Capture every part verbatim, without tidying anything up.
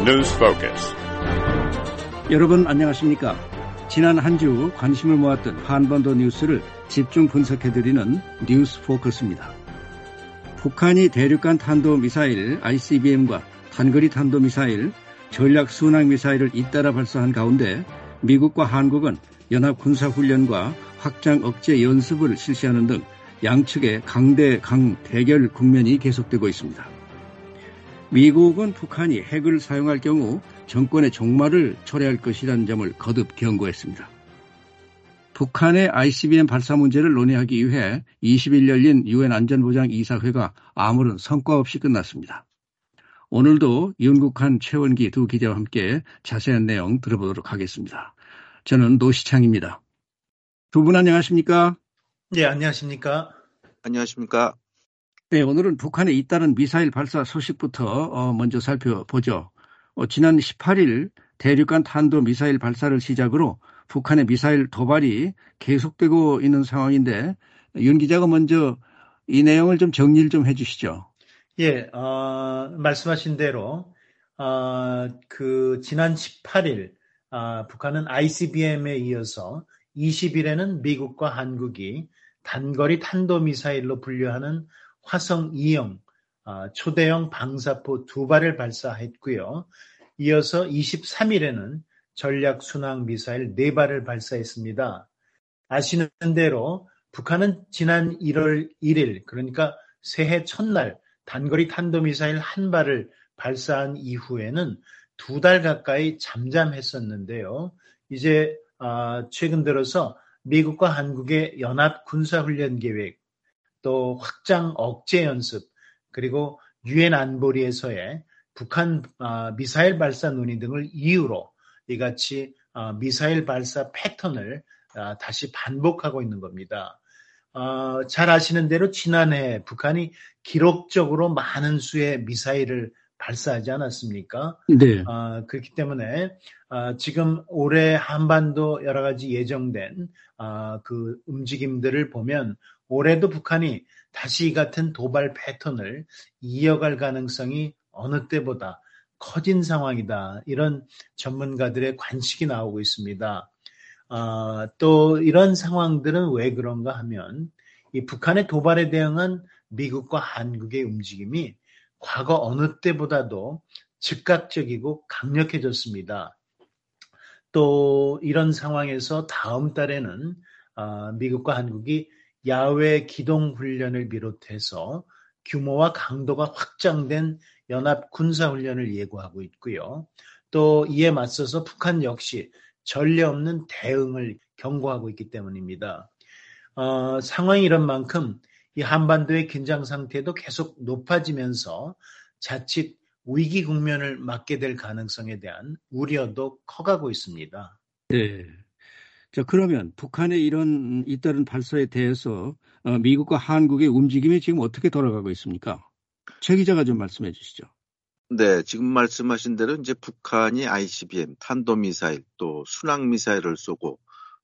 News Focus. 여러분 안녕하십니까? 지난 한 주 관심을 모았던 한반도 뉴스를 집중 분석해드리는 뉴스 포커스입니다. 북한이 대륙간 탄도미사일 아이씨비엠과 단거리 탄도미사일, 전략 순항미사일을 잇따라 발사한 가운데 미국과 한국은 연합군사훈련과 확장 억제 연습을 실시하는 등 양측의 강대강 대결 국면이 계속되고 있습니다. 미국은 북한이 핵을 사용할 경우 정권의 종말을 초래할 것이라는 점을 거듭 경고했습니다. 북한의 아이씨비엠 발사 문제를 논의하기 위해 이십 일 열린 유엔 안전보장 이사회가 아무런 성과 없이 끝났습니다. 오늘도 윤국한, 최원기 두 기자와 함께 자세한 내용 들어보도록 하겠습니다. 저는 노시창입니다. 두 분 안녕하십니까? 네, 안녕하십니까? 안녕하십니까? 네, 오늘은 북한에 잇따른 미사일 발사 소식부터 먼저 살펴보죠. 어, 지난 십팔 일 대륙간 탄도미사일 발사를 시작으로 북한의 미사일 도발이 계속되고 있는 상황인데 윤 기자가 먼저 이 내용을 좀 정리를 좀 해주시죠. 예, 어, 말씀하신 대로 어, 그 지난 십팔 일 어, 북한은 아이씨비엠에 이어서 이십 일에는 미국과 한국이 단거리 탄도미사일로 분류하는 화성 이형 어, 초대형 방사포 두 발을 발사했고요. 이어서 이십삼 일에는 전략 순항 미사일 네 발을 발사했습니다. 아시는 대로 북한은 지난 일월 일 일, 그러니까 새해 첫날 단거리 탄도미사일 한 발을 발사한 이후에는 두 달 가까이 잠잠했었는데요. 이제 어, 최근 들어서 미국과 한국의 연합 군사훈련 계획, 또 확장 억제 연습, 그리고 유엔 안보리에서의 북한 어, 미사일 발사 논의 등을 이유로 이같이 어, 미사일 발사 패턴을 어, 다시 반복하고 있는 겁니다. 어, 잘 아시는 대로 지난해 북한이 기록적으로 많은 수의 미사일을 발사하지 않았습니까? 네. 어, 그렇기 때문에 어, 지금 올해 한반도 여러 가지 예정된 어, 그 움직임들을 보면 올해도 북한이 다시 이 같은 도발 패턴을 이어갈 가능성이 어느 때보다 커진 상황이다. 이런 전문가들의 관측이 나오고 있습니다. 어, 또 이런 상황들은 왜 그런가 하면 이 북한의 도발에 대응한 미국과 한국의 움직임이 과거 어느 때보다도 즉각적이고 강력해졌습니다. 또 이런 상황에서 다음 달에는 어, 미국과 한국이 야외 기동 훈련을 비롯해서 규모와 강도가 확장된 연합 군사훈련을 예고하고 있고요. 또 이에 맞서서 북한 역시 전례 없는 대응을 경고하고 있기 때문입니다. 어, 상황이 이런 만큼 이 한반도의 긴장 상태도 계속 높아지면서 자칫 위기 국면을 맞게 될 가능성에 대한 우려도 커가고 있습니다. 네. 자, 그러면 북한의 이런 잇따른 발사에 대해서 어, 미국과 한국의 움직임이 지금 어떻게 돌아가고 있습니까? 최 기자가 좀 말씀해 주시죠. 네, 지금 말씀하신 대로 이제 북한이 아이씨비엠, 탄도미사일, 또 순항미사일을 쏘고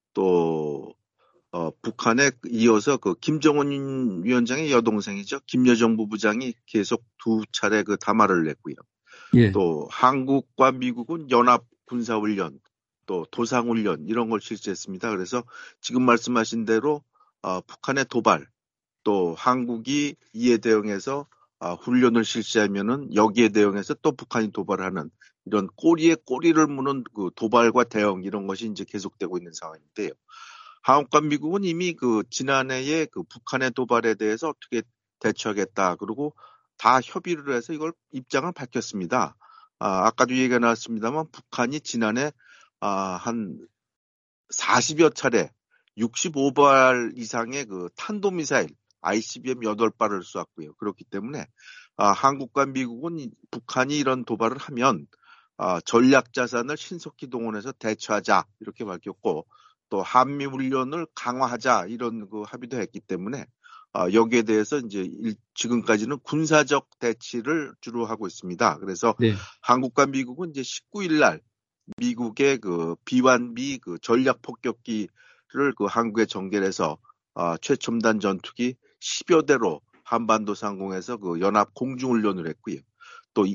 또 어, 북한에 이어서 그 김정은 위원장의 여동생이죠. 김여정 부장이 계속 두 차례 그 담화를 냈고요. 예. 또 한국과 미국은 연합 군사훈련, 또 도상훈련 이런 걸 실시했습니다. 그래서 지금 말씀하신 대로 어, 북한의 도발, 또 한국이 이에 대응해서 어, 훈련을 실시하면은 여기에 대응해서 또 북한이 도발하는 이런 꼬리에 꼬리를 무는 그 도발과 대응 이런 것이 이제 계속되고 있는 상황인데요. 한국과 미국은 이미 그 지난해에 그 북한의 도발에 대해서 어떻게 대처하겠다. 그리고 다 협의를 해서 이걸 입장을 밝혔습니다. 아, 아까도 얘기가 나왔습니다만 북한이 지난해 아, 한 사십여 차례 육십오 발 이상의 그 탄도미사일 아이씨비엠 여덟 발을 쏘았고요. 그렇기 때문에 아, 한국과 미국은 북한이 이런 도발을 하면 아, 전략 자산을 신속히 동원해서 대처하자 이렇게 밝혔고 또 한미 훈련을 강화하자 이런 그 합의도 했기 때문에 어, 여기에 대해서 이제 일, 지금까지는 군사적 대치를 주로 하고 있습니다. 그래서 네. 한국과 미국은 이제 십구 일 날 미국의 그 비 원 비 그 전략 폭격기를 그 한국에 전개해서 어, 최첨단 전투기 십여 대로 한반도 상공에서 그 연합 공중훈련을 했고요. 또 이,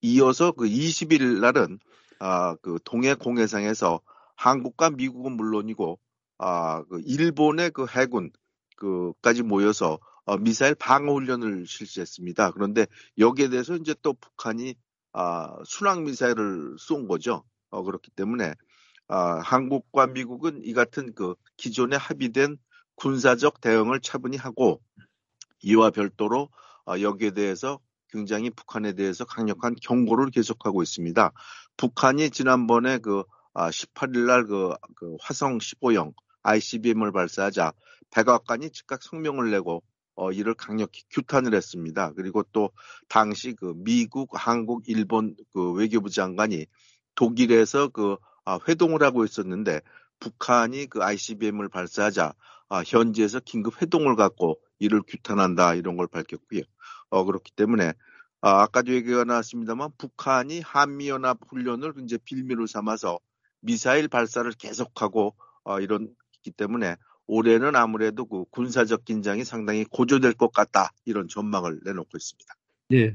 이어서 그 이십 일 날은 아, 그 동해 공해상에서 한국과 미국은 물론이고 아, 그 일본의 그 해군 그까지 모여서 어, 미사일 방어 훈련을 실시했습니다. 그런데 여기에 대해서 이제 또 북한이 아, 순항 미사일을 쏜 거죠. 어, 그렇기 때문에 아, 한국과 미국은 이 같은 그 기존에 합의된 군사적 대응을 차분히 하고 이와 별도로 어, 여기에 대해서 굉장히 북한에 대해서 강력한 경고를 계속하고 있습니다. 북한이 지난번에 그 아, 십팔 일 날 그 그 화성 십오형 아이씨비엠을 발사하자 백악관이 즉각 성명을 내고 어, 이를 강력히 규탄을 했습니다. 그리고 또 당시 그 미국, 한국, 일본 그 외교부 장관이 독일에서 그 아, 회동을 하고 있었는데 북한이 그 아이씨비엠을 발사하자 아, 현지에서 긴급 회동을 갖고 이를 규탄한다 이런 걸 밝혔고요. 어, 그렇기 때문에 아, 아까도 얘기가 나왔습니다만 북한이 한미연합 훈련을 이제 빌미로 삼아서 미사일 발사를 계속하고 어, 이런기 때문에 올해는 아무래도 그 군사적 긴장이 상당히 고조될 것 같다 이런 전망을 내놓고 있습니다. 네.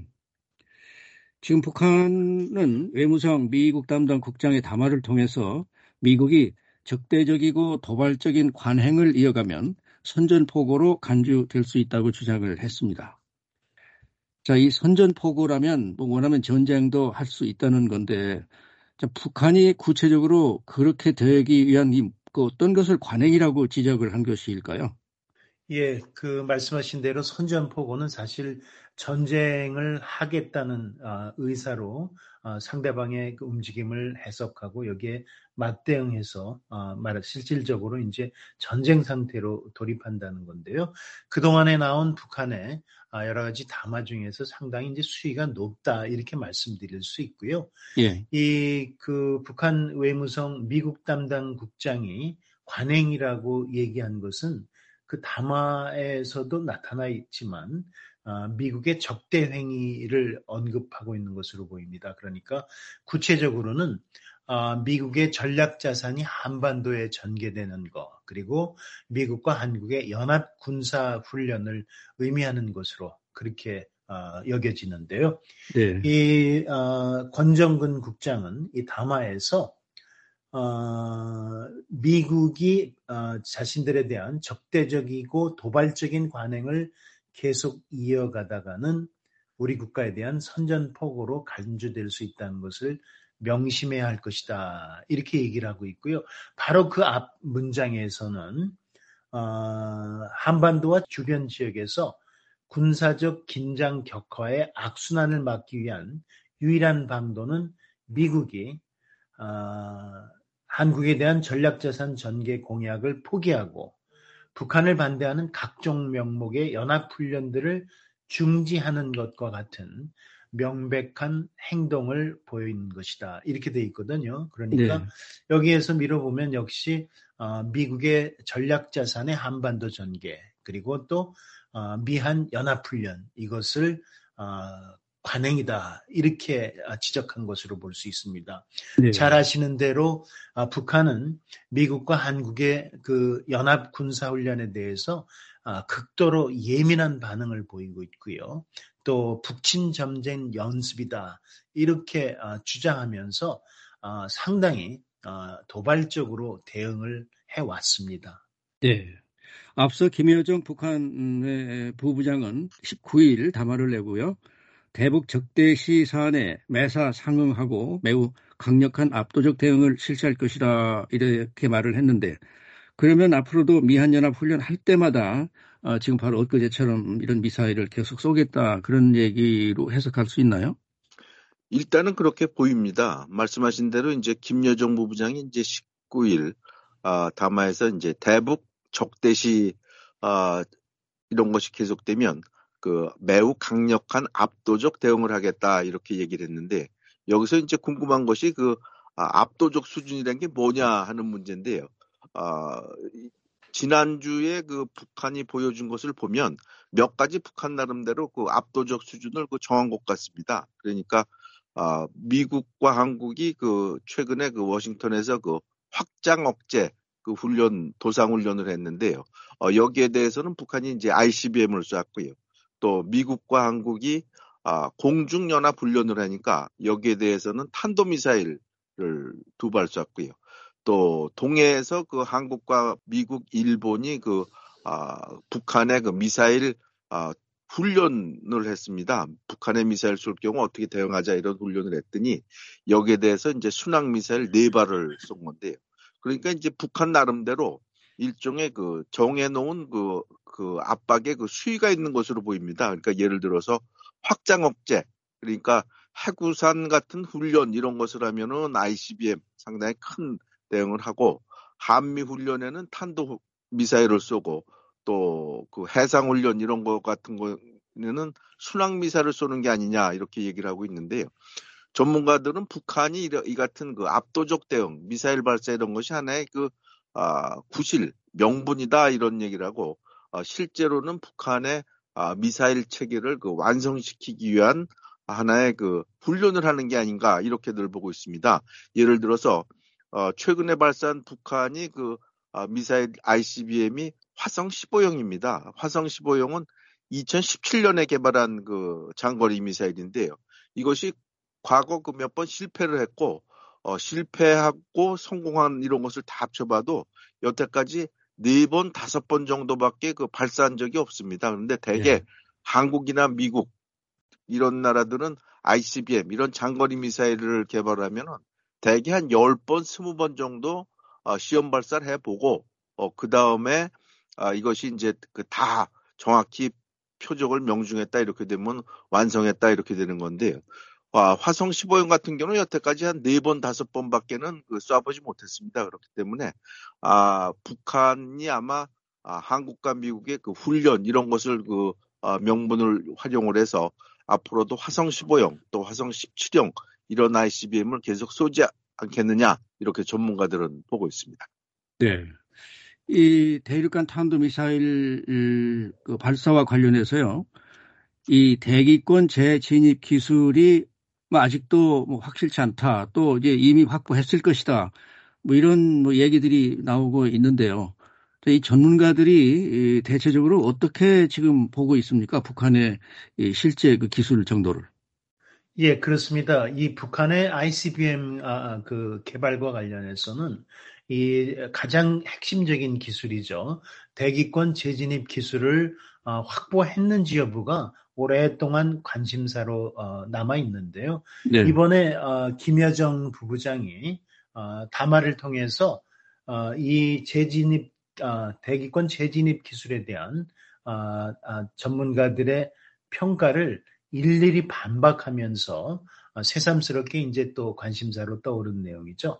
지금 북한은 외무성 미국 담당 국장의 담화를 통해서 미국이 적대적이고 도발적인 관행을 이어가면 선전포고로 간주될 수 있다고 주장을 했습니다. 자, 이 선전포고라면 뭐 원하면 전쟁도 할 수 있다는 건데, 자, 북한이 구체적으로 그렇게 되기 위한 이, 그 어떤 것을 관행이라고 지적을 한 것일까요? 예, 그 말씀하신 대로 선전포고는 사실 전쟁을 하겠다는 아, 의사로 아, 상대방의 그 움직임을 해석하고 여기에 맞대응해서 아, 말 실질적으로 이제 전쟁 상태로 돌입한다는 건데요. 그동안에 나온 북한의 아, 여러 가지 담화 중에서 상당히 이제 수위가 높다 이렇게 말씀드릴 수 있고요. 예. 이 그 북한 외무성 미국 담당 국장이 관행이라고 얘기한 것은 그 담화에서도 나타나 있지만 어, 미국의 적대 행위를 언급하고 있는 것으로 보입니다. 그러니까 구체적으로는 어, 미국의 전략 자산이 한반도에 전개되는 것, 그리고 미국과 한국의 연합 군사 훈련을 의미하는 것으로 그렇게 어, 여겨지는데요. 네. 이 어, 권정근 국장은 이 담화에서 어, 미국이 어, 자신들에 대한 적대적이고 도발적인 관행을 계속 이어가다가는 우리 국가에 대한 선전포고로 간주될 수 있다는 것을 명심해야 할 것이다. 이렇게 얘기를 하고 있고요. 바로 그 앞 문장에서는 어, 한반도와 주변 지역에서 군사적 긴장 격화의 악순환을 막기 위한 유일한 방도는 미국이 어, 한국에 대한 전략자산 전개 공약을 포기하고 북한을 반대하는 각종 명목의 연합훈련들을 중지하는 것과 같은 명백한 행동을 보이는 것이다. 이렇게 돼 있거든요. 그러니까 네. 여기에서 미뤄보면 역시 어, 미국의 전략자산의 한반도 전개 그리고 또 어, 미한 연합훈련 이것을 어, 관행이다. 이렇게 지적한 것으로 볼 수 있습니다. 네. 잘 아시는 대로 북한은 미국과 한국의 그 연합 군사 훈련에 대해서 극도로 예민한 반응을 보이고 있고요. 또 북친 전쟁 연습이다. 이렇게 주장하면서 상당히 도발적으로 대응을 해왔습니다. 네. 앞서 김여정 북한 부부장은 십구 일 담화를 내고요. 대북 적대시 사안에 매사 상응하고 매우 강력한 압도적 대응을 실시할 것이다 이렇게 말을 했는데 그러면 앞으로도 미한연합훈련 할 때마다 어, 지금 바로 엊그제처럼 이런 미사일을 계속 쏘겠다 그런 얘기로 해석할 수 있나요? 일단은 그렇게 보입니다. 말씀하신 대로 이제 김여정 부부장이 이제 십구 일 아, 담화에서 이제 대북 적대시 아, 이런 것이 계속되면 그 매우 강력한 압도적 대응을 하겠다 이렇게 얘기를 했는데 여기서 이제 궁금한 것이 그 아, 압도적 수준이라는 게 뭐냐 하는 문제인데요. 아, 지난주에 그 북한이 보여준 것을 보면 몇 가지 북한 나름대로 그 압도적 수준을 그 정한 것 같습니다. 그러니까 아, 미국과 한국이 그 최근에 그 워싱턴에서 그 확장 억제 그 훈련 도상 훈련을 했는데요. 어, 여기에 대해서는 북한이 이제 아이씨비엠을 쐈고요. 또 미국과 한국이 아, 공중연합훈련을 하니까 여기에 대해서는 탄도미사일을 두 발 쐈고요. 또 동해에서 그 한국과 미국, 일본이 그 아, 북한의 그 미사일 아, 훈련을 했습니다. 북한의 미사일 쏠 경우 어떻게 대응하자 이런 훈련을 했더니 여기에 대해서 이제 순항 미사일 네 발을 쏜 건데요. 그러니까 이제 북한 나름대로 일종의 그 정해놓은 그, 그 압박에 그 수위가 있는 것으로 보입니다. 그러니까 예를 들어서 확장 억제, 그러니까 해구산 같은 훈련 이런 것을 하면은 아이씨비엠 상당히 큰 대응을 하고 한미 훈련에는 탄도 미사일을 쏘고 또 그 해상 훈련 이런 거 같은 거는 순항 미사일을 쏘는 게 아니냐 이렇게 얘기를 하고 있는데요. 전문가들은 북한이 이 같은 그 압도적 대응, 미사일 발사 이런 것이 하나의 그 아, 구실, 명분이다 이런 얘기를 하고 아, 실제로는 북한의 아, 미사일 체계를 그 완성시키기 위한 하나의 그 훈련을 하는 게 아닌가 이렇게들 보고 있습니다. 예를 들어서 어, 최근에 발사한 북한이 그 아, 미사일 아이씨비엠이 화성 십오형입니다. 화성 십오형은 이천십칠 년에 개발한 그 장거리 미사일인데요. 이것이 과거 그 몇 번 실패를 했고 어, 실패하고 성공한 이런 것을 다 합쳐봐도 여태까지 네 번, 다섯 번 정도밖에 그 발사한 적이 없습니다. 그런데 대개 예. 한국이나 미국 이런 나라들은 아이씨비엠 이런 장거리 미사일을 개발하면은 대개 한 열 번, 스무 번 정도 어, 시험 발사를 해보고 어, 그 다음에 아, 이것이 이제 그 다 정확히 표적을 명중했다 이렇게 되면 완성했다 이렇게 되는 건데요. 아, 화성 십오형 같은 경우는 여태까지 한 네 번, 다섯 번밖에는 그 쏴보지 못했습니다. 그렇기 때문에 아, 북한이 아마 아, 한국과 미국의 그 훈련 이런 것을 그 아, 명분을 활용을 해서 앞으로도 화성 십오형 또 화성 십칠형 이런 아이씨비엠을 계속 쏘지 않겠느냐 이렇게 전문가들은 보고 있습니다. 네. 이 대륙간 탄도미사일 그 발사와 관련해서요. 이 대기권 재진입 기술이 뭐 아직도 뭐 확실치 않다. 또 이제 이미 확보했을 것이다. 뭐 이런 뭐 얘기들이 나오고 있는데요. 이 전문가들이 대체적으로 어떻게 지금 보고 있습니까? 북한의 실제 그 기술 정도를. 예, 그렇습니다. 이 북한의 아이씨비엠 아, 그 개발과 관련해서는 이 가장 핵심적인 기술이죠. 대기권 재진입 기술을 어, 확보했는지 여부가 오랫동안 관심사로 어, 남아 있는데요. 네. 이번에 어, 김여정 부부장이 어, 담화를 통해서 어, 이 재진입 어, 대기권 재진입 기술에 대한 어, 어, 전문가들의 평가를 일일이 반박하면서 어, 새삼스럽게 이제 또 관심사로 떠오른 내용이죠.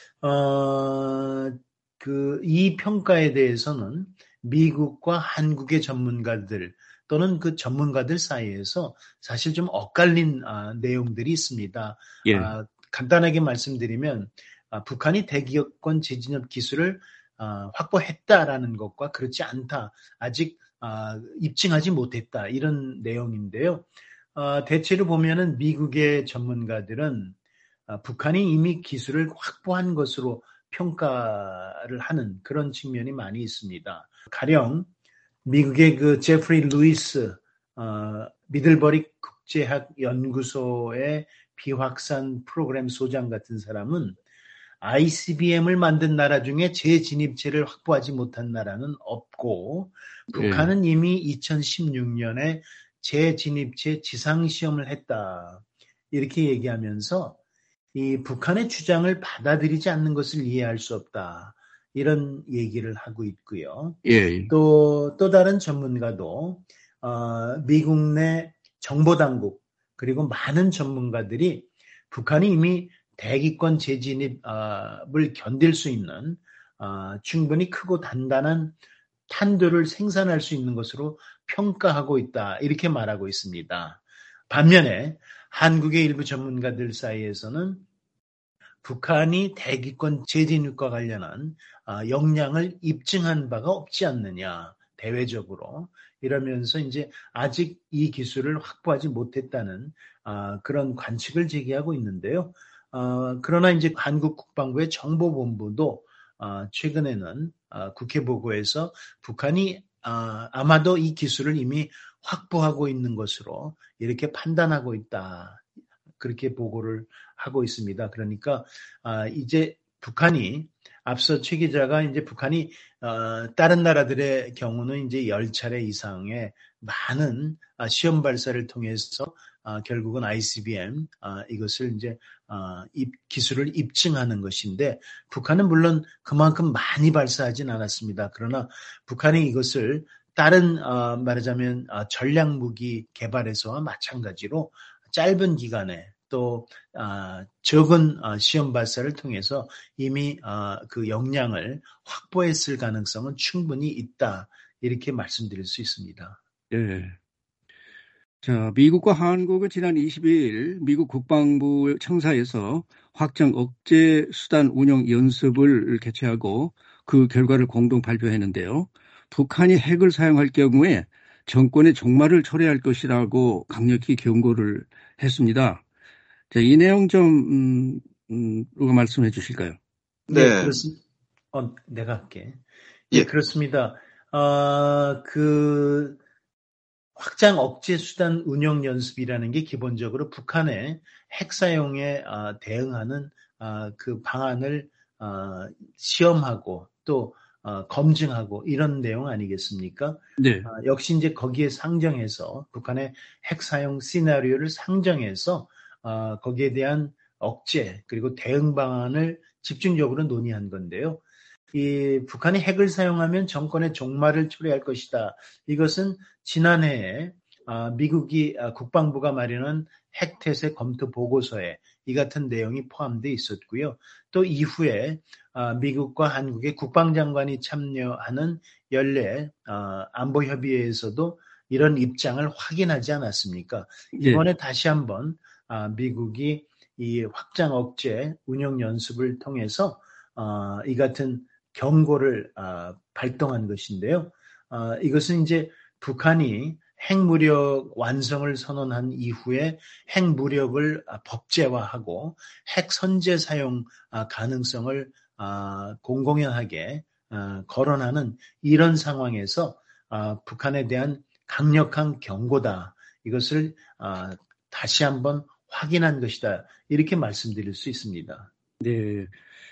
어, 그, 이 평가에 대해서는 미국과 한국의 전문가들 또는 그 전문가들 사이에서 사실 좀 엇갈린 아, 내용들이 있습니다. 예. 아, 간단하게 말씀드리면 아, 북한이 대기권 재진입 기술을 아, 확보했다라는 것과 그렇지 않다. 아직 아, 입증하지 못했다. 이런 내용인데요. 어, 대체로 보면은 미국의 전문가들은 어, 북한이 이미 기술을 확보한 것으로 평가를 하는 그런 측면이 많이 있습니다. 가령 미국의 그 제프리 루이스 어, 미들버리 국제학 연구소의 비확산 프로그램 소장 같은 사람은 아이씨비엠을 만든 나라 중에 재진입체를 확보하지 못한 나라는 없고 북한은 예. 이미 이천십육 년에 재진입체 지상시험을 했다. 이렇게 얘기하면서 이 북한의 주장을 받아들이지 않는 것을 이해할 수 없다. 이런 얘기를 하고 있고요. 예. 또, 또 다른 전문가도 어, 미국 내 정보당국 그리고 많은 전문가들이 북한이 이미 대기권 재진입을 견딜 수 있는 어, 충분히 크고 단단한 탄두를 생산할 수 있는 것으로 평가하고 있다. 이렇게 말하고 있습니다. 반면에 한국의 일부 전문가들 사이에서는 북한이 대기권 재진입과 관련한 역량을 입증한 바가 없지 않느냐, 대외적으로. 이러면서 이제 아직 이 기술을 확보하지 못했다는 그런 관측을 제기하고 있는데요. 그러나 이제 한국 국방부의 정보본부도 최근에는 국회 보고에서 북한이 아마도 이 기술을 이미 확보하고 있는 것으로 이렇게 판단하고 있다. 그렇게 보고를 하고 있습니다. 그러니까 아, 이제 북한이 앞서 최 기자가 이제 북한이 어, 다른 나라들의 경우는 이제 열 차례 이상의 많은 아, 시험 발사를 통해서 아, 결국은 아이씨비엠 아, 이것을 이제 아, 입, 기술을 입증하는 것인데 북한은 물론 그만큼 많이 발사하진 않았습니다. 그러나 북한이 이것을 다른 어, 말하자면 어, 전략 무기 개발에서와 마찬가지로 짧은 기간에 또 어, 적은 어, 시험 발사를 통해서 이미 어, 그 역량을 확보했을 가능성은 충분히 있다. 이렇게 말씀드릴 수 있습니다. 네. 자, 미국과 한국은 지난 이십 일 미국 국방부 청사에서 확장 억제 수단 운영 연습을 개최하고 그 결과를 공동 발표했는데요. 북한이 핵을 사용할 경우에 정권의 종말을 초래할 것이라고 강력히 경고를 했습니다. 자, 이 내용 좀 음, 음, 누가 말씀해 주실까요? 네, 네. 그렇습니다. 어, 내가 할게. 예, 예. 그렇습니다. 어, 그 확장 억제 수단 운영 연습이라는 게 기본적으로 북한의 핵 사용에 어, 대응하는 어, 그 방안을 어, 시험하고 또 어, 검증하고 이런 내용 아니겠습니까? 네. 어, 역시 이제 거기에 상정해서 북한의 핵 사용 시나리오를 상정해서 어, 거기에 대한 억제 그리고 대응 방안을 집중적으로 논의한 건데요. 이 북한이 핵을 사용하면 정권의 종말을 초래할 것이다. 이것은 지난해에 미국이 국방부가 마련한 핵태세 검토 보고서에 이 같은 내용이 포함되어 있었고요. 또 이후에 미국과 한국의 국방장관이 참여하는 연례 안보협의회에서도 이런 입장을 확인하지 않았습니까? 이번에 네. 다시 한번 미국이 이 확장 억제 운용 연습을 통해서 이 같은 경고를 발동한 것인데요. 이것은 이제 북한이 핵무력 완성을 선언한 이후에 핵무력을 법제화하고 핵선제 사용 가능성을 공공연하게 거론하는 이런 상황에서 북한에 대한 강력한 경고다. 이것을 다시 한번 확인한 것이다. 이렇게 말씀드릴 수 있습니다. 네.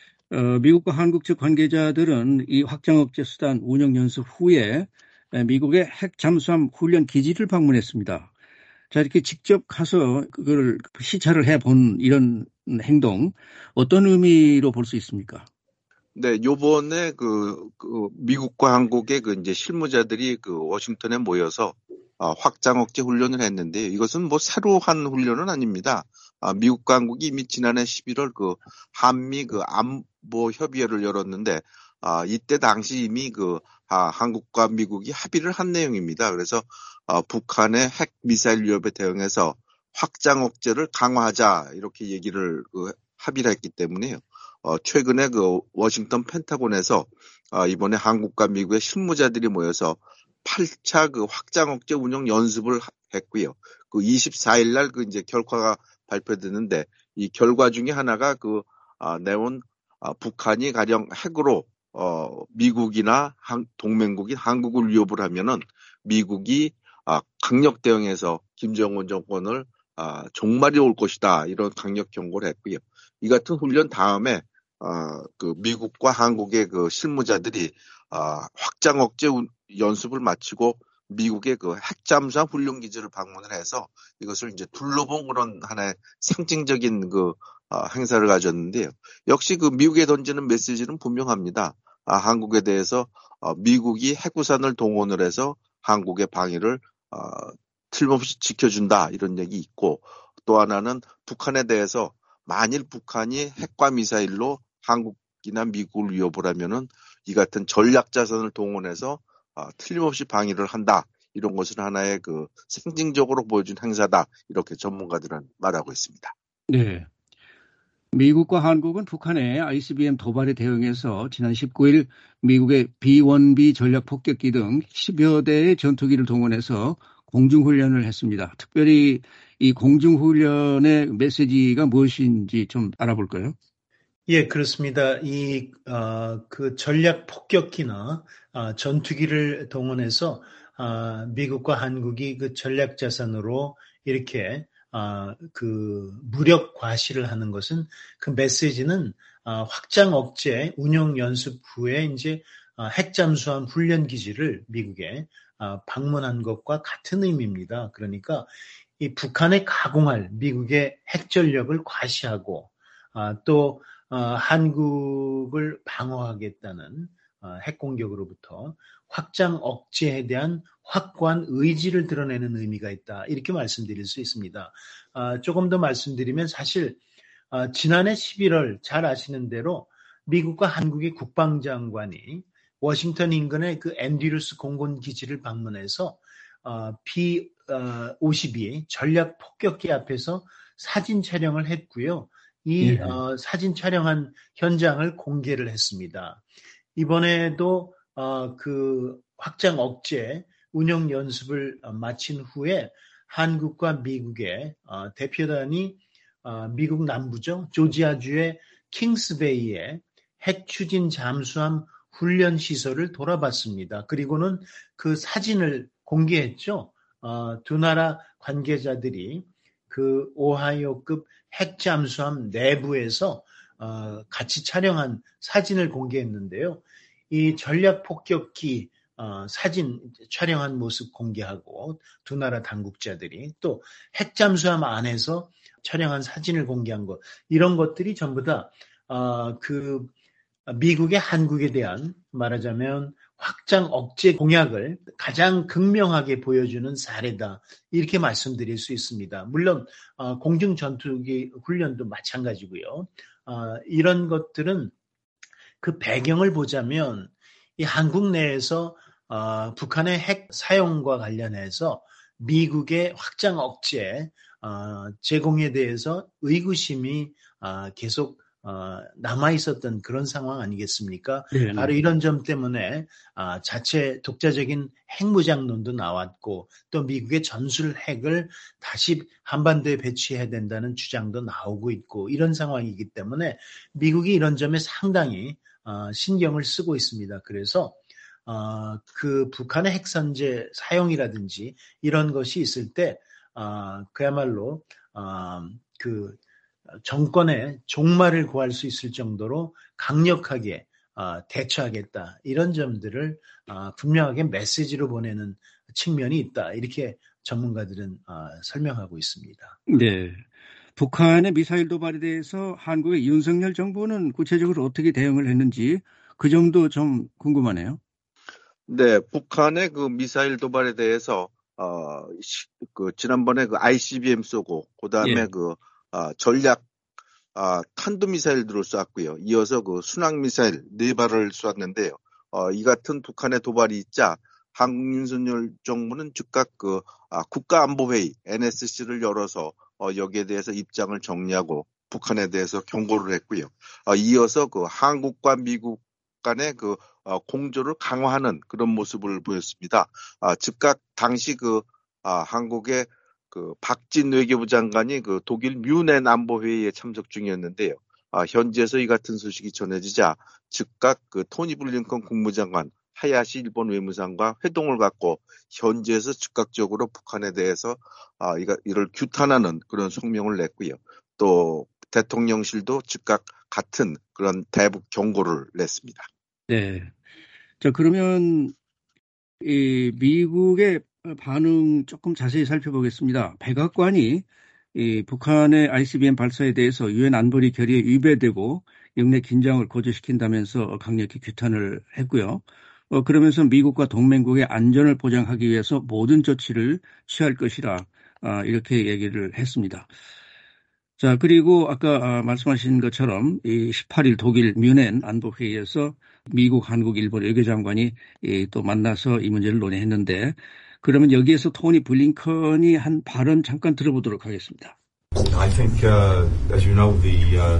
어, 미국과 한국 측 관계자들은 이 확장 억제 수단 운영 연습 후에 미국의 핵 잠수함 훈련 기지를 방문했습니다. 자, 이렇게 직접 가서 그걸 시찰을 해본 이런 행동 어떤 의미로 볼 수 있습니까? 네, 요번에 그, 그 미국과 한국의 그 이제 실무자들이 그 워싱턴에 모여서 어, 확장 억제 훈련을 했는데 이것은 뭐 새로 한 훈련은 아닙니다. 아, 미국과 한국이 이미 지난해 십일월 그 한미 그 안보 협의회를 열었는데 아, 이때 당시 이미 그 아, 한국과 미국이 합의를 한 내용입니다. 그래서 어, 북한의 핵 미사일 위협에 대응해서 확장 억제를 강화하자 이렇게 얘기를 그 합의를 했기 때문에요. 어, 최근에 그 워싱턴 펜타곤에서 어, 이번에 한국과 미국의 실무자들이 모여서 팔 차 그 확장 억제 운영 연습을 했고요. 그 이십사 일 날 그 이제 결과가 발표됐는데 이 결과 중에 하나가 그 아, 내온 아, 북한이 가령 핵으로 어, 미국이나 한, 동맹국인 한국을 위협을 하면은 미국이 아, 강력 대응해서 김정은 정권을 아, 종말이 올 것이다 이런 강력 경고를 했고요. 이 같은 훈련 다음에 어, 그 미국과 한국의 그 실무자들이 어, 확장 억제 연습을 마치고 미국의 그 핵잠수함 훈련 기지를 방문을 해서 이것을 이제 둘러본 그런 하나의 상징적인 그 어, 행사를 가졌는데요. 역시 그 미국에 던지는 메시지는 분명합니다. 아, 한국에 대해서 어, 미국이 핵우산을 동원을 해서 한국의 방위를 어, 틀림없이 지켜준다 이런 얘기 있고 또 하나는 북한에 대해서 만일 북한이 핵과 미사일로 한국이나 미국을 위협을 하면은 이 같은 전략 자산을 동원해서 아, 틀림없이 방위를 한다. 이런 것은 하나의 그 상징적으로 보여준 행사다. 이렇게 전문가들은 말하고 있습니다. 네. 미국과 한국은 북한의 아이씨비엠 도발에 대응해서 지난 십구 일 미국의 비 원 비 전략 폭격기 등 십여 대의 전투기를 동원해서 공중훈련을 했습니다. 특별히 이 공중훈련의 메시지가 무엇인지 좀 알아볼까요? 예, 그렇습니다. 이, 어, 그 전략 폭격기나 어, 전투기를 동원해서 어, 미국과 한국이 그 전략 자산으로 이렇게 어, 그 무력 과시를 하는 것은 그 메시지는 어, 확장 억제 운용 연습 후에 이제 어, 핵 잠수함 훈련 기지를 미국에 어, 방문한 것과 같은 의미입니다. 그러니까 이 북한에 가공할 미국의 핵 전력을 과시하고 어, 또 어, 한국을 방어하겠다는 어, 핵 공격으로부터 확장 억제에 대한 확고한 의지를 드러내는 의미가 있다. 이렇게 말씀드릴 수 있습니다. 어, 조금 더 말씀드리면 사실 어, 지난해 십일월 잘 아시는 대로 미국과 한국의 국방장관이 워싱턴 인근의 그 앤드류스 공군 기지를 방문해서 어, 비 오십이 전략 폭격기 앞에서 사진 촬영을 했고요. 이 예. 어, 사진 촬영한 현장을 공개를 했습니다. 이번에도 어, 그 확장 억제 운영 연습을 마친 후에 한국과 미국의 어, 대표단이 어, 미국 남부죠. 조지아주의 킹스베이의 핵 추진 잠수함 훈련 시설을 돌아봤습니다. 그리고는 그 사진을 공개했죠. 어, 두 나라 관계자들이 그 오하이오급 핵 잠수함 내부에서 어, 같이 촬영한 사진을 공개했는데요. 이 전략 폭격기 어, 사진 촬영한 모습 공개하고 두 나라 당국자들이 또 핵 잠수함 안에서 촬영한 사진을 공개한 것 이런 것들이 전부 다 어, 그 미국의 한국에 대한 말하자면 확장 억제 공약을 가장 극명하게 보여주는 사례다. 이렇게 말씀드릴 수 있습니다. 물론 어, 공중 전투기 훈련도 마찬가지고요. 어, 이런 것들은 그 배경을 보자면 이 한국 내에서 어, 북한의 핵 사용과 관련해서 미국의 확장 억제 어, 제공에 대해서 의구심이 어, 계속 어, 남아있었던 그런 상황 아니겠습니까? 네네. 바로 이런 점 때문에 아, 자체 독자적인 핵무장론도 나왔고 또 미국의 전술 핵을 다시 한반도에 배치해야 된다는 주장도 나오고 있고 이런 상황이기 때문에 미국이 이런 점에 상당히 어, 신경을 쓰고 있습니다. 그래서 어, 그 북한의 핵선제 사용이라든지 이런 것이 있을 때 어, 그야말로 어, 그 정권의 종말을 구할 수 있을 정도로 강력하게 어, 대처하겠다. 이런 점들을 어, 분명하게 메시지로 보내는 측면이 있다. 이렇게 전문가들은 어, 설명하고 있습니다. 네. 북한의 미사일 도발에 대해서 한국의 윤석열 정부는 구체적으로 어떻게 대응을 했는지 그 점도 좀 궁금하네요. 네, 북한의 그 미사일 도발에 대해서 어, 시, 그 지난번에 그 아이씨비엠 쏘고 그다음에 예. 그 어, 전략 아, 탄도미사일들을 쐈고요. 이어서 그 순항미사일 네 발을 쐈는데요. 어, 이 같은 북한의 도발이 있자 한국 윤석열 정부는 즉각 그 아, 국가안보회의 엔에스씨를 열어서 어, 여기에 대해서 입장을 정리하고 북한에 대해서 경고를 했고요. 어, 이어서 그 한국과 미국 간의 그 어, 공조를 강화하는 그런 모습을 보였습니다. 아, 즉각 당시 그 아, 한국의 그 박진 외교부 장관이 그 독일 뮌헨 안보회의에 참석 중이었는데요. 아, 현지에서 이 같은 소식이 전해지자 즉각 그 토니 블링컨 국무장관, 하야시 일본 외무상과 회동을 갖고 현지에서 즉각적으로 북한에 대해서 아, 이가, 이를 규탄하는 그런 성명을 냈고요. 또 대통령실도 즉각 같은 그런 대북 경고를 냈습니다. 네. 자, 그러면 이 미국의 반응 조금 자세히 살펴보겠습니다. 백악관이 이 북한의 아이씨비엠 발사에 대해서 유엔 안보리 결의에 위배되고 영내 긴장을 고조시킨다면서 강력히 규탄을 했고요. 어, 그러면서 미국과 동맹국의 안전을 보장하기 위해서 모든 조치를 취할 것이라 아, 이렇게 얘기를 했습니다. 자, 그리고 아까 아, 말씀하신 것처럼 이 십팔 일 독일 뮌헨 안보회의에서 미국, 한국, 일본 외교장관이 이, 또 만나서 이 문제를 논의했는데 그러면 여기에서 토니 블링컨이 한 발언 잠깐 들어보도록 하겠습니다. I think, uh, as you know, the uh,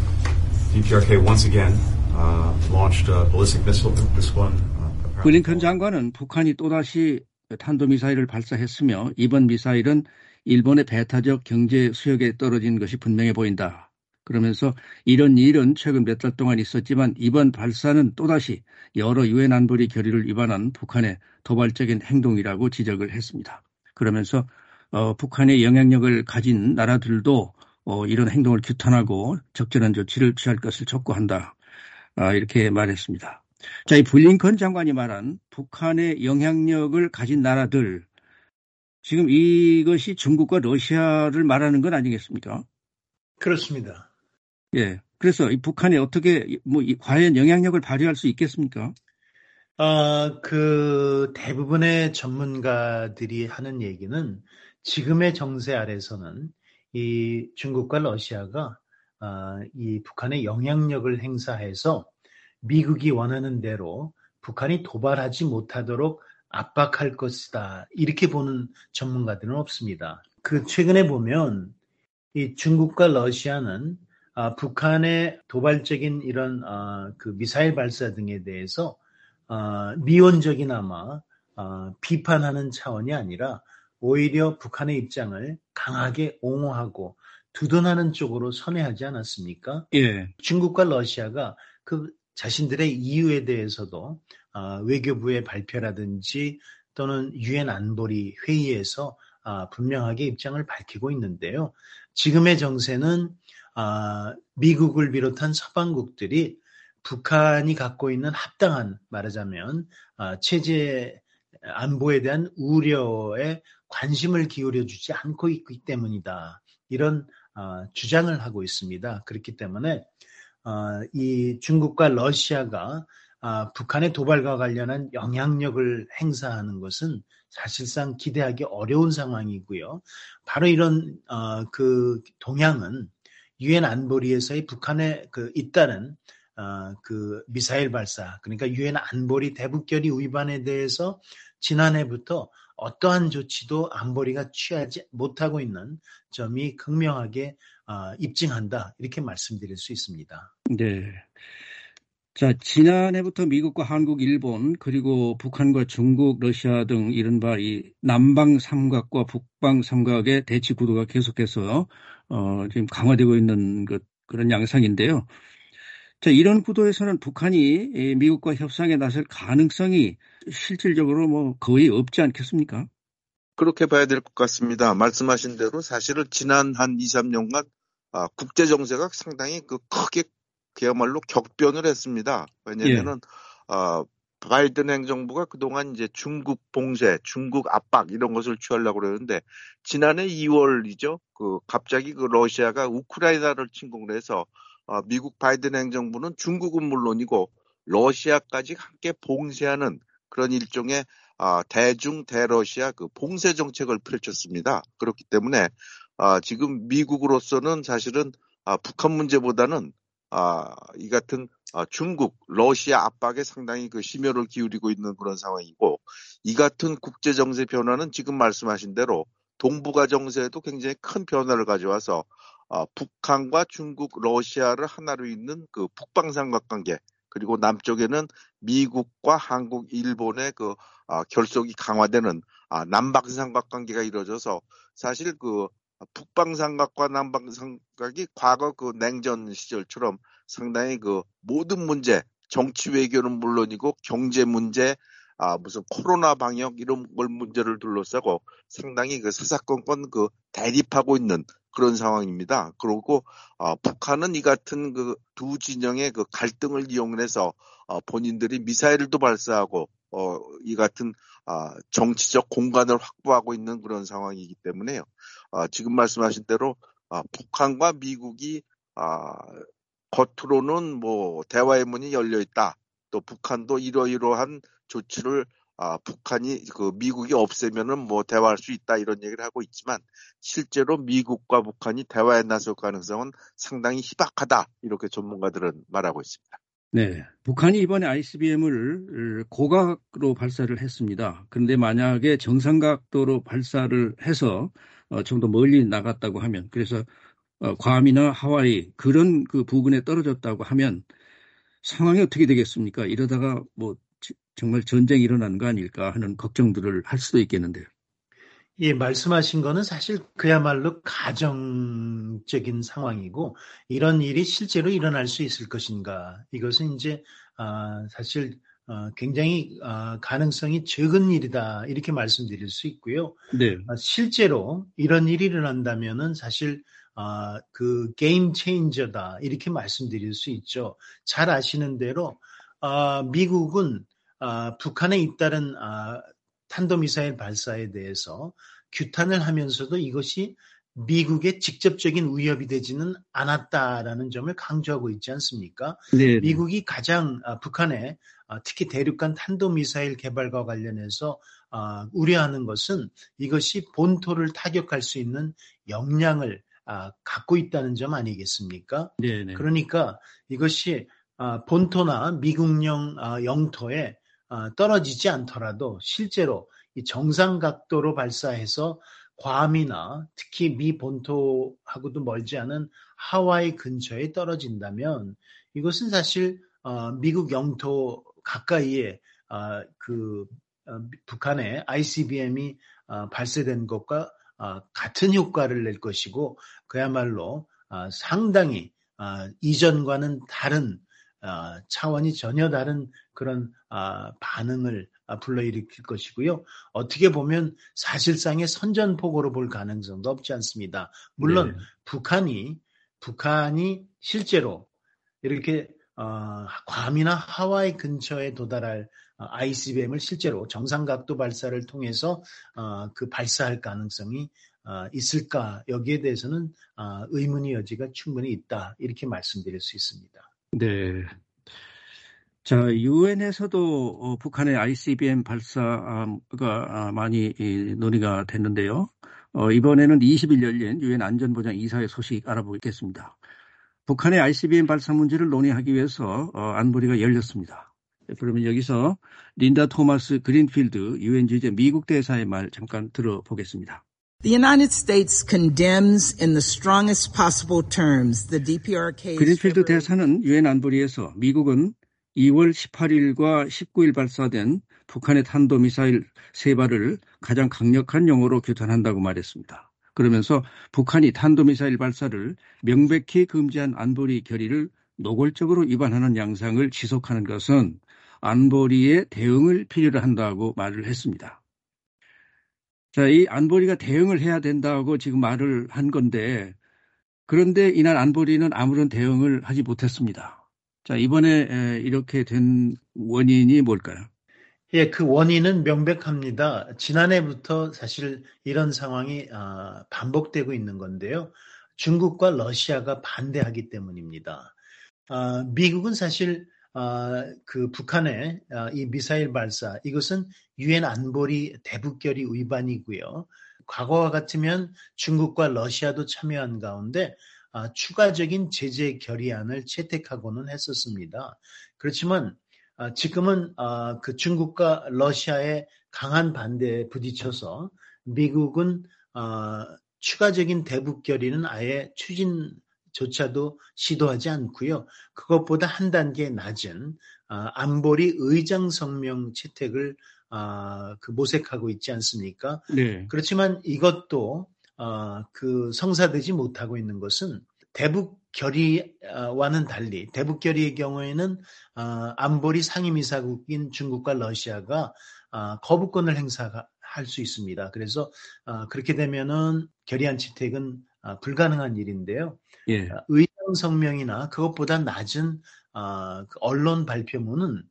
디피아르케이 once again uh, launched a ballistic missile. This one. Uh, 블링컨 장관은 북한이 또다시 탄도미사일을 발사했으며 이번 미사일은 일본의 배타적 경제 수역에 떨어진 것이 분명해 보인다. 그러면서 이런 일은 최근 몇 달 동안 있었지만 이번 발사는 또다시 여러 유엔 안보리 결의를 위반한 북한의 도발적인 행동이라고 지적을 했습니다. 그러면서 어, 북한의 영향력을 가진 나라들도 어, 이런 행동을 규탄하고 적절한 조치를 취할 것을 촉구한다. 아, 이렇게 말했습니다. 자, 이 블링컨 장관이 말한 북한의 영향력을 가진 나라들, 지금 이것이 중국과 러시아를 말하는 건 아니겠습니까? 그렇습니다. 예. 그래서 이 북한이 어떻게 뭐 이, 과연 영향력을 발휘할 수 있겠습니까? 어, 그 대부분의 전문가들이 하는 얘기는 지금의 정세 아래서는 이 중국과 러시아가 어, 이 북한의 영향력을 행사해서 미국이 원하는 대로 북한이 도발하지 못하도록 압박할 것이다. 이렇게 보는 전문가들은 없습니다. 그 최근에 보면 이 중국과 러시아는 아, 북한의 도발적인 이런 아, 그 미사일 발사 등에 대해서 아, 미온적이나마 아, 비판하는 차원이 아니라 오히려 북한의 입장을 강하게 옹호하고 두둔하는 쪽으로 선회하지 않았습니까? 예. 중국과 러시아가 그 자신들의 이유에 대해서도 아, 외교부의 발표라든지 또는 유엔 안보리 회의에서 아, 분명하게 입장을 밝히고 있는데요. 지금의 정세는 아, 미국을 비롯한 서방국들이 북한이 갖고 있는 합당한 말하자면 아, 체제 안보에 대한 우려에 관심을 기울여주지 않고 있기 때문이다. 이런 아, 주장을 하고 있습니다. 그렇기 때문에 아, 이 중국과 러시아가 아, 북한의 도발과 관련한 영향력을 행사하는 것은 사실상 기대하기 어려운 상황이고요. 바로 이런 어, 그 동향은 유엔 안보리에서의 북한의 그 잇따른 어, 그 미사일 발사, 그러니까 유엔 안보리 대북결의 위반에 대해서 지난해부터 어떠한 조치도 안보리가 취하지 못하고 있는 점이 극명하게 어, 입증한다, 이렇게 말씀드릴 수 있습니다. 네. 자, 지난해부터 미국과 한국, 일본, 그리고 북한과 중국, 러시아 등 이른바 이 남방 삼각과 북방 삼각의 대치 구도가 계속해서 어, 지금 강화되고 있는 것, 그런 양상인데요. 자, 이런 구도에서는 북한이 미국과 협상에 나설 가능성이 실질적으로 뭐 거의 없지 않겠습니까? 그렇게 봐야 될 것 같습니다. 말씀하신 대로 사실은 지난 한 이, 삼 년간 아, 국제 정세가 상당히 그 크게 그야말로 격변을 했습니다. 왜냐면은 예. 어, 바이든 행정부가 그동안 이제 중국 봉쇄, 중국 압박 이런 것을 취하려고 그러는데 지난해 이월이죠. 그 갑자기 그 러시아가 우크라이나를 침공을 해서 어, 미국 바이든 행정부는 중국은 물론이고 러시아까지 함께 봉쇄하는 그런 일종의 어, 대중 대러시아 그 봉쇄 정책을 펼쳤습니다. 그렇기 때문에 어, 지금 미국으로서는 사실은 어, 북한 문제보다는 아, 이 같은 아, 중국, 러시아 압박에 상당히 그 심혈을 기울이고 있는 그런 상황이고, 이 같은 국제 정세 변화는 지금 말씀하신 대로 동북아 정세에도 굉장히 큰 변화를 가져와서 아, 북한과 중국, 러시아를 하나로 잇는 그 북방삼각관계, 그리고 남쪽에는 미국과 한국, 일본의 그 아, 결속이 강화되는 아, 남방삼각관계가 이루어져서 사실 그 북방삼각과 남방삼각이 과거 그 냉전 시절처럼 상당히 그 모든 문제, 정치 외교는 물론이고 경제 문제, 아 무슨 코로나 방역 이런 걸 문제를 둘러싸고 상당히 그 사사건건 그 대립하고 있는 그런 상황입니다. 그리고 어, 북한은 이 같은 그 두 진영의 그 갈등을 이용해서 어, 본인들이 미사일도 발사하고 어, 이 같은 아, 정치적 공간을 확보하고 있는 그런 상황이기 때문에요. 아, 지금 말씀하신 대로 아, 북한과 미국이 아, 겉으로는 뭐 대화의 문이 열려 있다. 또 북한도 이러이러한 조치를 아, 북한이 그 미국이 없애면은 뭐 대화할 수 있다 이런 얘기를 하고 있지만 실제로 미국과 북한이 대화에 나설 가능성은 상당히 희박하다 이렇게 전문가들은 말하고 있습니다. 네, 북한이 이번에 아이씨비엠을 고각으로 발사를 했습니다. 그런데 만약에 정상각도로 발사를 해서 좀 더 멀리 나갔다고 하면, 그래서 괌이나 하와이 그런 그 부근에 떨어졌다고 하면 상황이 어떻게 되겠습니까? 이러다가 뭐 정말 전쟁이 일어나는 거 아닐까 하는 걱정들을 할 수도 있겠는데요. 예, 말씀하신 거는 사실 그야말로 가정적인 상황이고 이런 일이 실제로 일어날 수 있을 것인가. 이것은 이제 아, 사실 어, 굉장히 아, 가능성이 적은 일이다. 이렇게 말씀드릴 수 있고요. 네. 아, 실제로 이런 일이 일어난다면은 사실 아, 그 게임 체인저다. 이렇게 말씀드릴 수 있죠. 잘 아시는 대로 아, 미국은 아, 북한에 잇따른 아, 탄도미사일 발사에 대해서 규탄을 하면서도 이것이 미국의 직접적인 위협이 되지는 않았다라는 점을 강조하고 있지 않습니까? 네. 미국이 가장 북한의 특히 대륙간 탄도미사일 개발과 관련해서 우려하는 것은 이것이 본토를 타격할 수 있는 역량을 갖고 있다는 점 아니겠습니까? 네. 그러니까 이것이 본토나 미국령 영토에 떨어지지 않더라도 실제로 이 정상 각도로 발사해서 괌이나 특히 미 본토하고도 멀지 않은 하와이 근처에 떨어진다면 이것은 사실 미국 영토 가까이에 그 북한의 아이씨비엠이 발사된 것과 같은 효과를 낼 것이고 그야말로 상당히 이전과는 다른 차원이 전혀 다른 그런 반응을 불러일으킬 것이고요. 어떻게 보면 사실상의 선전포고로 볼 가능성도 없지 않습니다. 물론 네. 북한이 북한이 실제로 이렇게 어, 괌이나 하와이 근처에 도달할 어, 아이씨비엠을 실제로 정상각도 발사를 통해서 어, 그 발사할 가능성이 어, 있을까 여기에 대해서는 어, 의문의 여지가 충분히 있다 이렇게 말씀드릴 수 있습니다. 네. 자, 유엔에서도 어, 북한의 아이씨비엠 발사가 많이 이, 논의가 됐는데요. 어, 이번에는 이십 일 열린 유엔 안전보장 이사회 소식 알아보겠습니다. 북한의 아이씨비엠 발사 문제를 논의하기 위해서 어, 안보리가 열렸습니다. 그러면 여기서 린다 토마스 그린필드 유엔 주재 미국 대사의 말 잠깐 들어보겠습니다. The United States condemns in the strongest possible terms the 디피아르케이 그린필드 대사는 유엔 안보리에서 미국은 이월 십팔일과 십구일 발사된 북한의 탄도미사일 세 발을 가장 강력한 용어로 규탄한다고 말했습니다. 그러면서 북한이 탄도미사일 발사를 명백히 금지한 안보리 결의를 노골적으로 위반하는 양상을 지속하는 것은 안보리의 대응을 필요로 한다고 말을 했습니다. 자, 이 안보리가 대응을 해야 된다고 지금 말을 한 건데 그런데 이날 안보리는 아무런 대응을 하지 못했습니다. 자, 이번에 이렇게 된 원인이 뭘까요? 예, 그 원인은 명백합니다. 지난해부터 사실 이런 상황이 반복되고 있는 건데요. 중국과 러시아가 반대하기 때문입니다. 미국은 사실 그 북한의 이 미사일 발사 이것은 유엔 안보리 대북결의 위반이고요. 과거와 같으면 중국과 러시아도 참여한 가운데 아, 추가적인 제재 결의안을 채택하고는 했었습니다. 그렇지만 아, 지금은 아, 그 중국과 러시아의 강한 반대에 부딪혀서 미국은 아, 추가적인 대북 결의는 아예 추진조차도 시도하지 않고요. 그것보다 한 단계 낮은 아, 안보리 의장 성명 채택을 아, 그 모색하고 있지 않습니까? 네. 그렇지만 이것도 어, 그 성사되지 못하고 있는 것은 대북 결의와는 달리 대북 결의의 경우에는 어, 안보리 상임이사국인 중국과 러시아가 어, 거부권을 행사할 수 있습니다. 그래서 어, 그렇게 되면은 결의안 채택은 어, 불가능한 일인데요. 예. 어, 의장 성명이나 그것보다 낮은 어, 그 언론 발표문은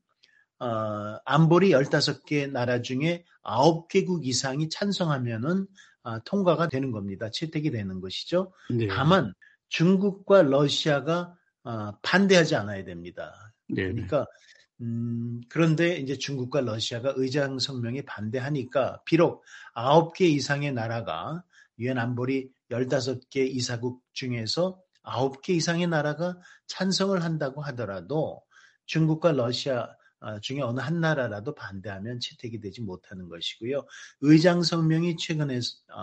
어, 안보리 열다섯 개 나라 중에 아홉 개국 이상이 찬성하면은 아, 통과가 되는 겁니다. 채택이 되는 것이죠. 네. 다만 중국과 러시아가 아, 반대하지 않아야 됩니다. 네. 그러니까 음, 그런데 이제 중국과 러시아가 의장 성명에 반대하니까 비록 아홉 개 이상의 나라가 유엔 안보리 열다섯 개 이사국 중에서 아홉 개 이상의 나라가 찬성을 한다고 하더라도 중국과 러시아 중에 어느 한 나라라도 반대하면 채택이 되지 못하는 것이고요. 의장 성명이 최근에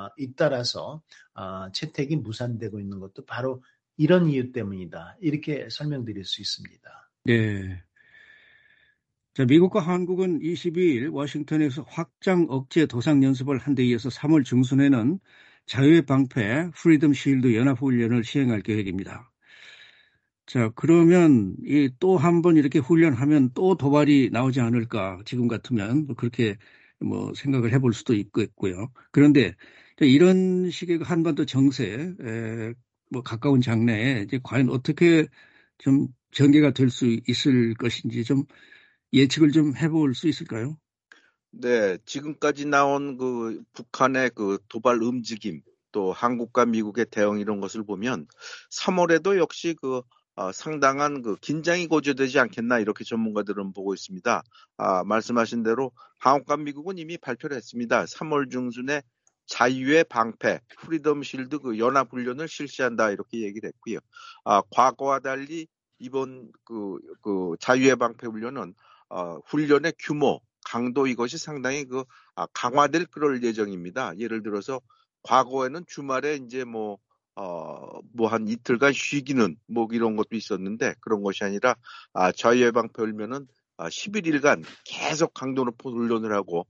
잇따라서 채택이 무산되고 있는 것도 바로 이런 이유 때문이다. 이렇게 설명드릴 수 있습니다. 네. 자, 미국과 한국은 이십이일 워싱턴에서 확장 억제 도상 연습을 한 데 이어서 삼월 중순에는 자유의 방패 프리덤 쉴드 연합훈련을 시행할 계획입니다. 자, 그러면 이 또 한 번 이렇게 훈련하면 또 도발이 나오지 않을까? 지금 같으면 그렇게 뭐 생각을 해볼 수도 있겠고요. 그런데 이런 식의 한반도 정세, 에, 뭐 가까운 장래에 이제 과연 어떻게 좀 전개가 될 수 있을 것인지 좀 예측을 좀 해볼 수 있을까요? 네, 지금까지 나온 그 북한의 그 도발 움직임, 또 한국과 미국의 대응 이런 것을 보면 삼월에도 역시 그 어, 상당한 그 긴장이 고조되지 않겠나 이렇게 전문가들은 보고 있습니다. 아, 말씀하신 대로 한국과 미국은 이미 발표를 했습니다. 삼월 중순에 자유의 방패, 프리덤 실드 그 연합훈련을 실시한다 이렇게 얘기를 했고요. 아, 과거와 달리 이번 그, 그 자유의 방패 훈련은 어, 훈련의 규모, 강도 이것이 상당히 그 아, 강화될 그럴 예정입니다. 예를 들어서 과거에는 주말에 이제 뭐 어, 뭐 한 이틀간 쉬기는 뭐 이런 것도 있었는데 그런 것이 아니라 아, 자유의 방패 훈련은 아, 십일일간 계속 강도 높은 훈련을 하고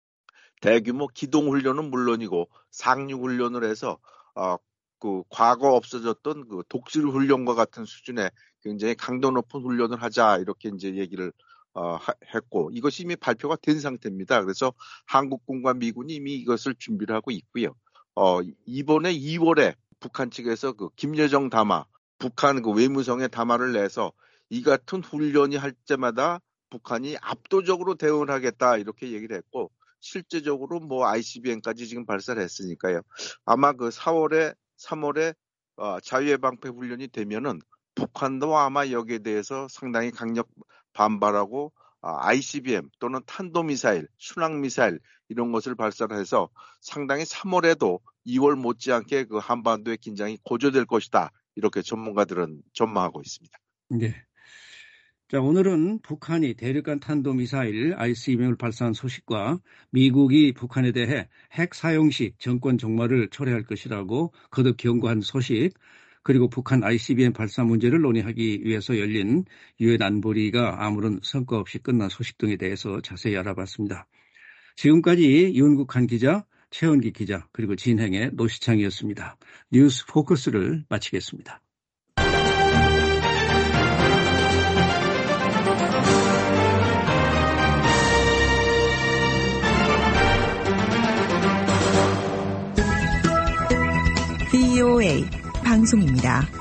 대규모 기동 훈련은 물론이고 상륙 훈련을 해서 어, 그 과거 없어졌던 그 독실 훈련과 같은 수준의 굉장히 강도 높은 훈련을 하자 이렇게 이제 얘기를 어, 했고 이것이 이미 발표가 된 상태입니다. 그래서 한국군과 미군이 이미 이것을 준비를 하고 있고요. 어, 이번에 이월에 북한 측에서 그 김여정 담화, 북한 그 외무성의 담화를 내서 이 같은 훈련이 할 때마다 북한이 압도적으로 대응을 하겠다 이렇게 얘기를 했고 실제적으로 뭐 아이씨비엠까지 지금 발사를 했으니까요. 아마 그 사월에 삼월에 어, 자유의 방패 훈련이 되면은 북한도 아마 여기에 대해서 상당히 강력 반발하고 아, 아이씨비엠 또는 탄도미사일, 순항미사일 이런 것을 발사를 해서 상당히 삼월에도 이월 못지않게 그 한반도의 긴장이 고조될 것이다. 이렇게 전문가들은 전망하고 있습니다. 네. 자, 오늘은 북한이 대륙간 탄도미사일 아이씨비엠을 발사한 소식과 미국이 북한에 대해 핵 사용 시 정권 종말을 초래할 것이라고 거듭 경고한 소식, 그리고 북한 아이씨비엠 발사 문제를 논의하기 위해서 열린 유엔 안보리가 아무런 성과 없이 끝난 소식 등에 대해서 자세히 알아봤습니다. 지금까지 윤국한 기자, 최원기 기자, 그리고 진행의 노시창이었습니다. 뉴스 포커스를 마치겠습니다. 브이오에이 방송입니다.